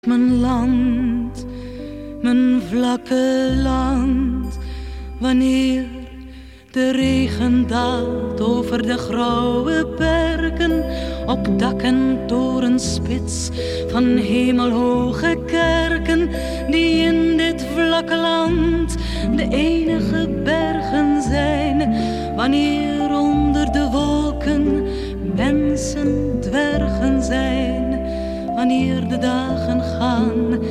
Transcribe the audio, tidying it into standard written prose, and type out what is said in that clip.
Mijn land, mijn vlakke land, wanneer de regen daalt over de grauwe bergen, op dak en torenspits van hemelhoge kerken, die in dit vlakke land de enige bergen zijn, wanneer onder de wolken mensen dwergen zijn, wanneer de dagen gaan